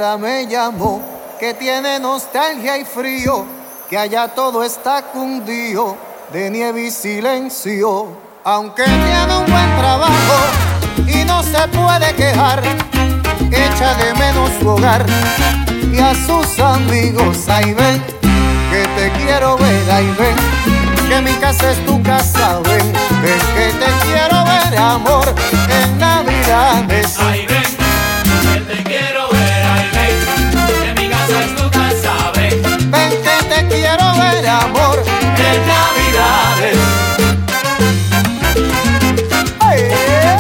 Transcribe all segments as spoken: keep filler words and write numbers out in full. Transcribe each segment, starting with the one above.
nada me llamó, que tiene nostalgia y frío, que allá todo está cundido de nieve y silencio. Aunque tiene un buen trabajo y no se puede quejar, echa de menos su hogar y a sus amigos. Ahí ven, que te quiero ver, ahí ven, que mi casa es tu casa, ven, ven que te quiero ver, amor, en Navidades. Ahí ven, que te quiero ver, ahí ven, que mi casa es tu casa, ven, ven que te quiero ver, amor, en Navidades. Hey.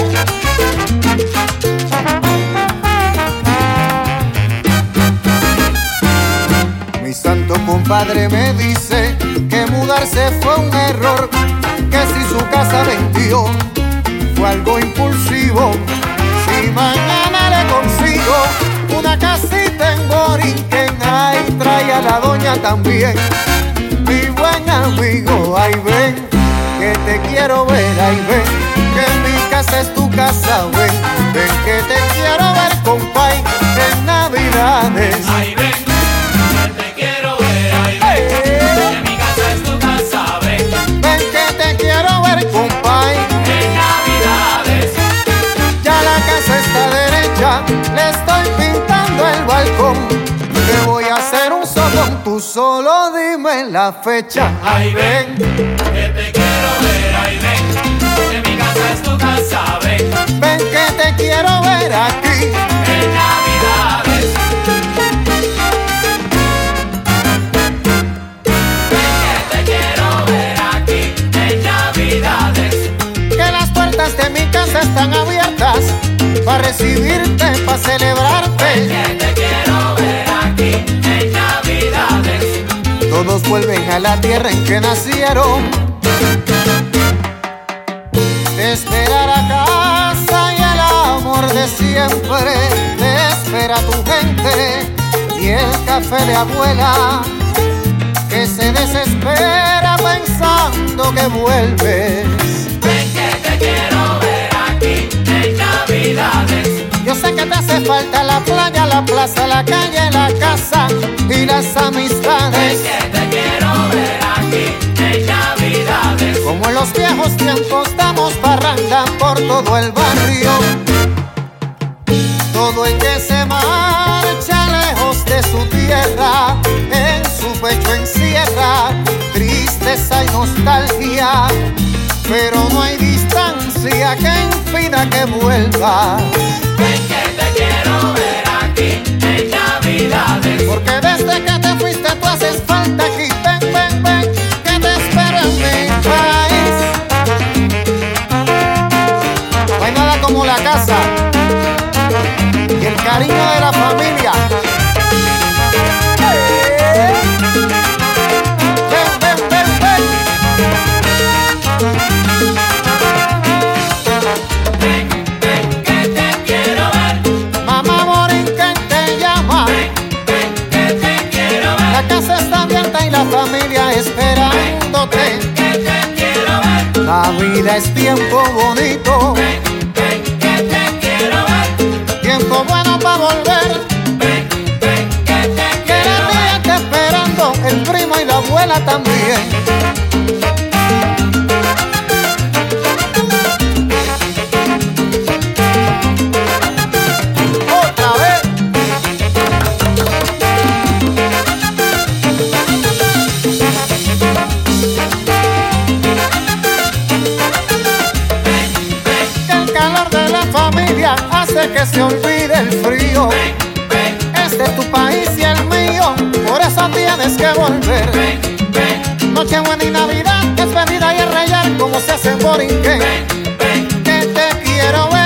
Mi santo compadre me dice que mudarse fue un error, que si su casa vendió fue algo impulsivo. Si mañana le consigo una casita en Borinquen, ay, trae a la doña también, mi buen amigo. Ahí ven, que te quiero ver, ahí ven, que mi casa es tu casa, ven, ven que te quiero ver, compay, en Navidades. Ahí ven, que te quiero ver, ahí ven, que mi casa es tu casa, ven, ven que te quiero ver, compay, en Navidades. ya la casa está derecha, le estoy pintando el balcón, te voy a hacer un sopón, tú solo dime la fecha. Ahí ven, que te quiero ver, ahí ven, que mi casa es tu casa, ven, ven que te quiero ver aquí, en Navidades. Ven que te quiero ver aquí, en Navidades. que las puertas de mi casa están abiertas para recibirte, para celebrarte. Que te quiero ver aquí, en Navidades. Todos vuelven a la tierra en que nacieron. Te espera la casa y el amor de siempre. Te espera tu gente y el café de abuela, que se desespera pensando que vuelves. Ven que te quiero ver aquí, en Navidades. Yo sé que te hace falta la playa, la plaza, la calle, la casa y las amistades. Que te quiero ver aquí, en Navidades. Como en los viejos tiempos damos parranda por todo el barrio. Todo el que se marcha lejos de su tierra, en su pecho encierra tristeza y nostalgia, pero no hay distancia que impida que vuelvas. Ven que te quiero ver aquí, en Navidades. Porque desde que te fuiste tú haces falta aquí. Ven, ven, ven, que te espero en mi país. No hay nada como la casa y el cariño de la familia. ¡Eh! Ven, ven, ven, ven. Ven, ven que te quiero ver. Mamá Borinquen te llama. Ven, ven que te quiero ver. La casa está abierta y la familia esperándote. Que te quiero ver. La vida es tiempo bonito, Ven, ven que te quiero ver. tiempo bueno para volver. Ven, ven que te Que quiero la ver. tía está esperando, el primo y la abuela también. Otra vez. Que el calor de la familia hace que se olvide el frío. Ven, ven, Este es tu país y el mío, por eso tienes que volver. ven, ven, Nochebuena y Navidad, despedida y arrayar como se hace en Borinquen. ven, ven. Que te quiero ver.